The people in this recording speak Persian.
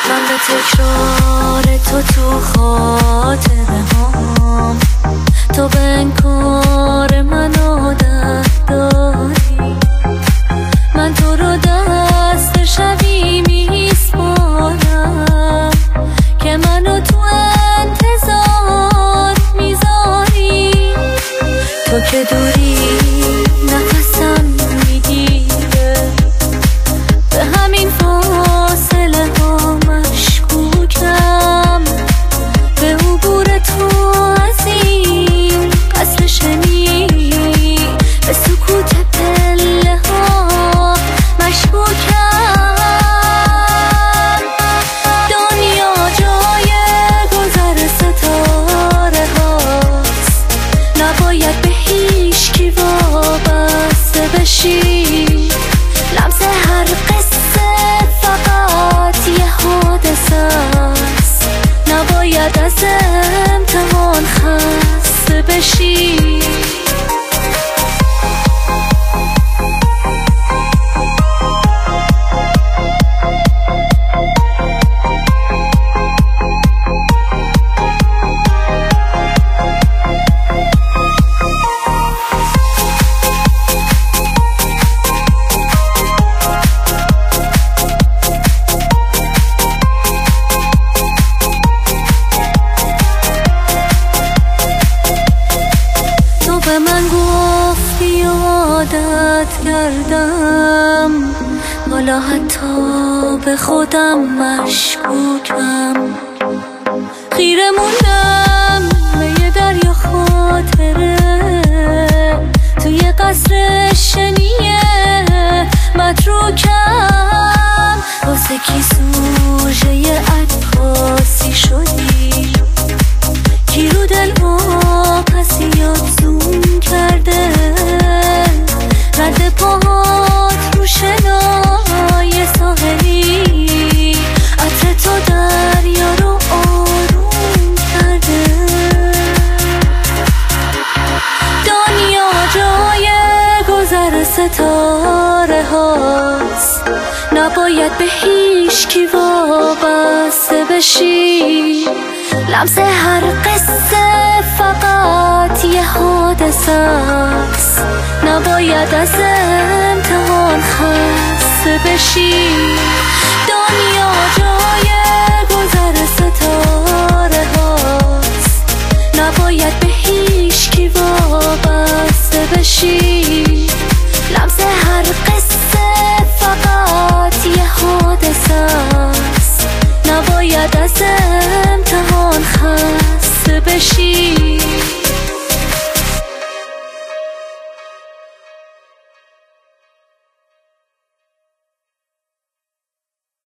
من به تکرار تو خاطره هام، تو به انکار من عادت داری. من تو رو دست شبی میسپارم که منو تو انتظار میذاری. تو که دوری نفسم میگیره، به همین فاصله ها مشکوکم. به عبور تو از این قصر شنی، به سکوت پله ها مشکوکم. دنیا جای گذر ستاره هاست، نباید به هیچ کی وابسته بشی. لمس هر قصه فقط یه حادثه است، نباید از امتحان خسته بشی. به من گفتی عادت کردم، حالا حتی به خودم مشکوکم. خیره موندم به یه دریا خاطره، توی قصر شنیه متروکم. واسه کی سوژه عکاسی شدی، کی رو دل واپسیات زوم کرده. رد پاهات رو شنای ساحلی، عطر تو دریا رو آروم کرده. دنیا جای گذر ستاره هاست، نباید به هیچ کی وابسته بشی. لمس هر قصه فقط یه حادثه است، نباید از امتحان خسته بشی. دنیا جای گذر ستاره هاست، نباید به هیچ کی وابسته بشی.